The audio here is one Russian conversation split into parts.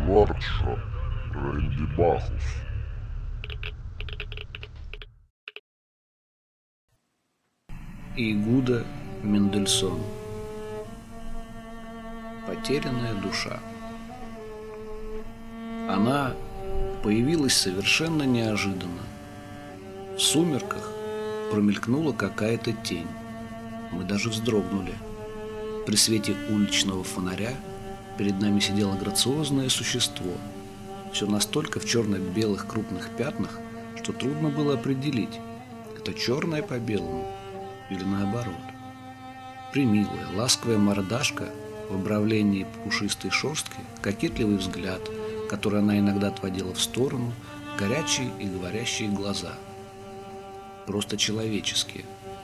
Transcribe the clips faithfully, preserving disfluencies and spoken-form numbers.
Шварцшо, Рэнди Бахус. Игуда Мендельсон. Потерянная душа. Она появилась совершенно неожиданно. В сумерках промелькнула какая-то тень. Мы даже вздрогнули. При свете уличного фонаря перед нами сидело грациозное существо. Все настолько в черно-белых крупных пятнах, что трудно было определить, это черное по белому или наоборот. Примилая, ласковая мордашка в обрамлении пушистой шерстки, кокетливый взгляд, который она иногда отводила в сторону, горячие и говорящие глаза. Просто человеческие.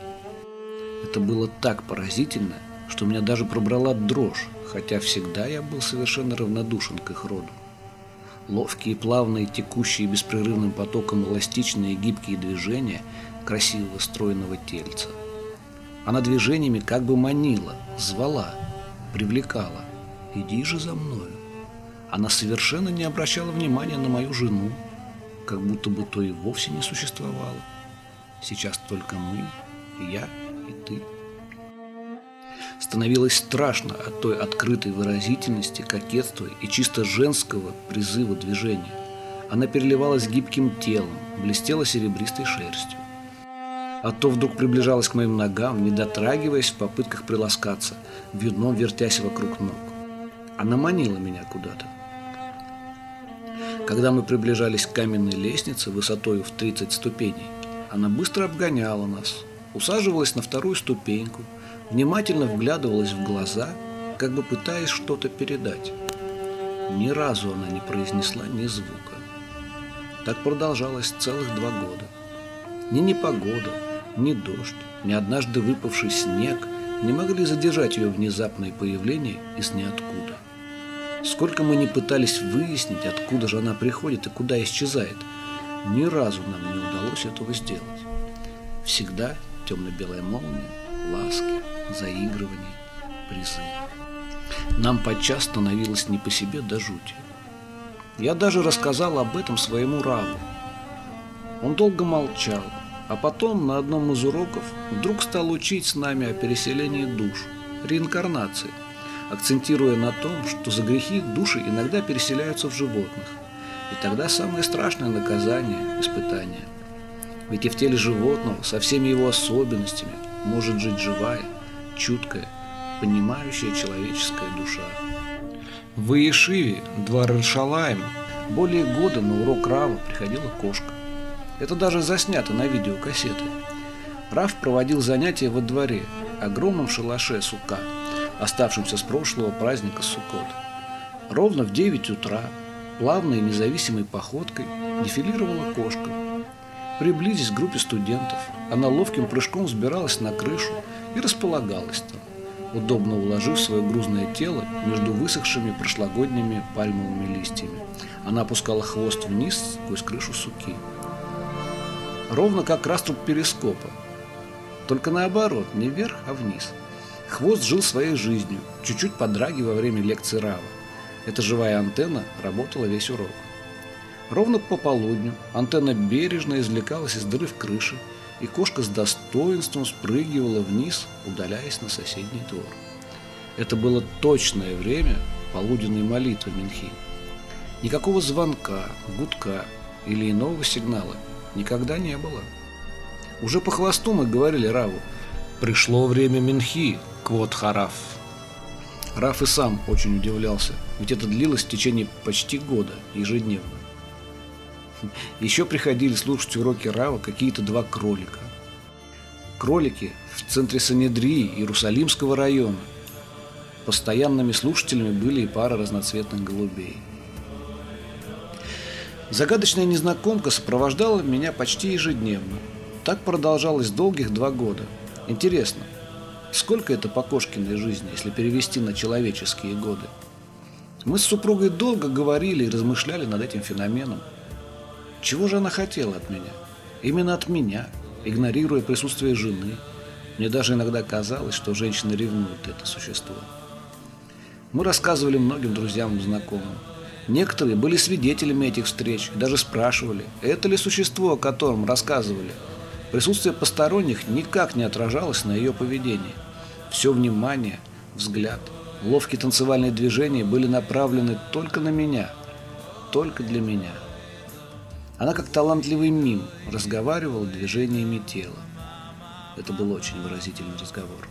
Это было так поразительно, что меня даже пробрала дрожь, хотя всегда я был совершенно равнодушен к их роду. Ловкие, плавные, текущие беспрерывным потоком эластичные и гибкие движения красивого стройного тельца. Она движениями как бы манила, звала, привлекала. «Иди же за мною». Она совершенно не обращала внимания на мою жену, как будто бы то и вовсе не существовало. Сейчас только мы, я и ты. Становилось страшно от той открытой выразительности, кокетства и чисто женского призыва движения. Она переливалась гибким телом, блестела серебристой шерстью. А то вдруг приближалась к моим ногам, не дотрагиваясь в попытках приласкаться, вином вертясь вокруг ног. Она манила меня куда-то. Когда мы приближались к каменной лестнице высотою в тридцать ступеней, она быстро обгоняла нас, усаживалась на вторую ступеньку, внимательно вглядывалась в глаза, как бы пытаясь что-то передать. Ни разу она не произнесла ни звука. Так продолжалось целых два года. Ни непогода, ни дождь, ни однажды выпавший снег не могли задержать ее внезапное появление из ниоткуда. Сколько мы ни пытались выяснить, откуда же она приходит и куда исчезает, ни разу нам не удалось этого сделать. Всегда темно-белая молния, ласки, заигрывание, призыв. Нам подчас становилось не по себе до жути. Я даже рассказал об этом своему Раву. Он долго молчал, а потом на одном из уроков вдруг стал учить с нами о переселении душ, реинкарнации, акцентируя на том, что за грехи души иногда переселяются в животных. И тогда самое страшное наказание – испытание. Ведь и в теле животного со всеми его особенностями может жить живая, чуткая, понимающая человеческая душа. В Иешиве Двар эль-Шалаим более года на урок Рава приходила кошка. Это даже заснято на видеокассеты. Рав проводил занятия во дворе, огромном шалаше сука, оставшемся с прошлого праздника Суккот. Ровно в девять утра плавной и независимой походкой дефилировала кошка. Приблизясь к группе студентов, она ловким прыжком взбиралась на крышу и располагалась там, удобно уложив свое грузное тело между высохшими прошлогодними пальмовыми листьями. Она опускала хвост вниз сквозь крышу суки. Ровно как раструб перископа, только наоборот, не вверх, а вниз. Хвост жил своей жизнью, чуть-чуть подрагивая во время лекции Рава. Эта живая антенна работала весь урок. Ровно по полудню антенна бережно извлекалась из дыры в крыше, и кошка с достоинством спрыгивала вниз, удаляясь на соседний двор. Это было точное время полуденной молитвы Минхи. Никакого звонка, гудка или иного сигнала никогда не было. Уже по хвосту мы говорили Раву: «Пришло время Минхи, квот хараф». Рав и сам очень удивлялся, ведь это длилось в течение почти года, ежедневно. Еще приходили слушать уроки Рава какие-то два кролика. Кролики в центре Санедрии Иерусалимского района. Постоянными слушателями были и пара разноцветных голубей. Загадочная незнакомка сопровождала меня почти ежедневно. Так продолжалось долгих два года. Интересно, сколько это по кошкиной жизни, если перевести на человеческие годы? Мы с супругой долго говорили и размышляли над этим феноменом. Чего же она хотела от меня? Именно от меня, игнорируя присутствие жены. Мне даже иногда казалось, что женщины ревнуют это существо. Мы рассказывали многим друзьям и знакомым. Некоторые были свидетелями этих встреч и даже спрашивали, это ли существо, о котором рассказывали. Присутствие посторонних никак не отражалось на ее поведении. Все внимание, взгляд, ловкие танцевальные движения были направлены только на меня, только для меня. Она, как талантливый мим, разговаривала движениями тела. Это был очень выразительный разговор.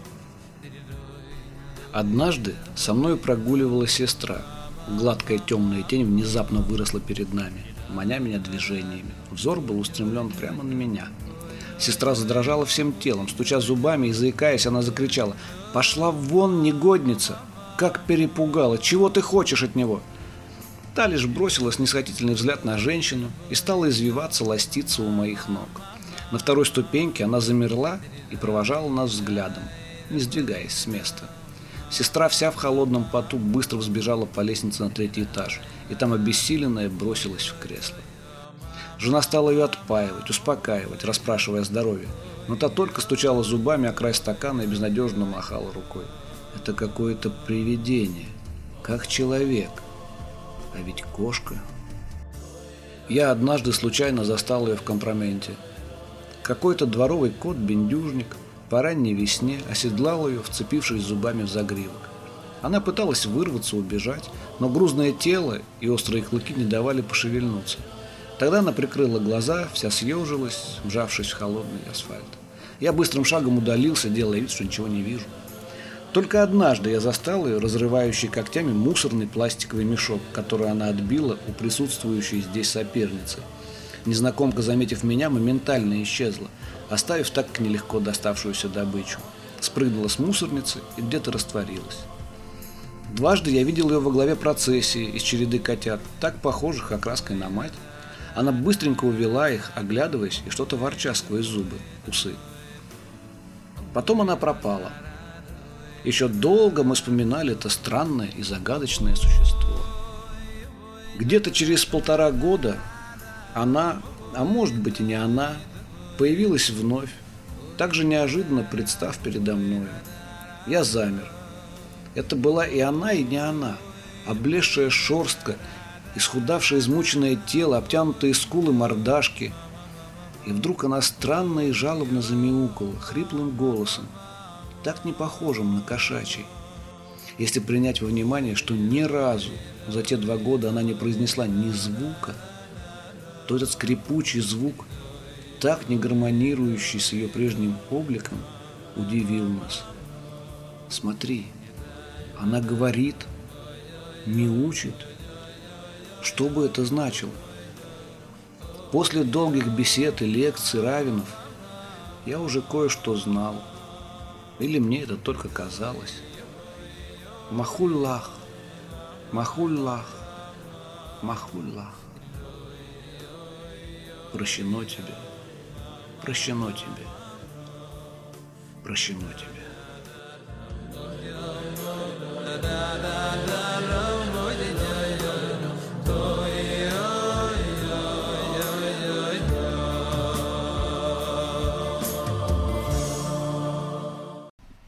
Однажды со мной прогуливала сестра. Гладкая темная тень внезапно выросла перед нами, маня меня движениями. Взор был устремлен прямо на меня. Сестра задрожала всем телом, стуча зубами и заикаясь, она закричала: «Пошла вон, негодница! Как перепугала! Чего ты хочешь от него?» Та лишь бросила снисходительный взгляд на женщину и стала извиваться, ластиться у моих ног. На второй ступеньке она замерла и провожала нас взглядом, не сдвигаясь с места. Сестра вся в холодном поту быстро взбежала по лестнице на третий этаж, и там обессиленная бросилась в кресло. Жена стала ее отпаивать, успокаивать, расспрашивая о здоровье, но та только стучала зубами о край стакана и безнадежно махала рукой. Это какое-то привидение, как человек, а ведь кошка. Я однажды случайно застал ее в Компроменте. Какой-то дворовый кот-бендюжник по ранней весне оседлал ее, вцепившись зубами в загривок. Она пыталась вырваться, убежать, но грузное тело и острые клыки не давали пошевельнуться. Тогда она прикрыла глаза, вся съежилась, вжавшись в холодный асфальт. Я быстрым шагом удалился, делая вид, что ничего не вижу. Только однажды я застал ее, разрывающей когтями мусорный пластиковый мешок, который она отбила у присутствующей здесь соперницы. Незнакомка, заметив меня, моментально исчезла, оставив так нелегко доставшуюся добычу. Спрыгнула с мусорницы и где-то растворилась. Дважды я видел ее во главе процессии из череды котят, так похожих окраской на мать. Она быстренько увела их, оглядываясь и что-то ворча сквозь зубы, усы. Потом она пропала. Еще долго мы вспоминали это странное и загадочное существо. Где-то через полтора года она, а может быть и не она, появилась вновь, так же неожиданно представ передо мною. Я замер. Это была и она, и не она. Облезшая шерстка, исхудавшее измученное тело, обтянутые скулы, мордашки. И вдруг она странно и жалобно замяукала, хриплым голосом, так не похожим на кошачий. Если принять во внимание, что ни разу за те два года она не произнесла ни звука, то этот скрипучий звук, так не гармонирующий с ее прежним обликом, удивил нас. Смотри, она говорит, мяучит. Что бы это значило? После долгих бесед и лекций раввинов я уже кое-что знал. Или мне это только казалось. Махуллах, махуллах, махуллах. Прощено тебе, прощено тебе, прощено тебе.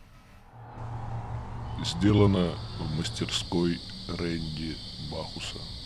Сделано в мастерской Рэнди Бахуса.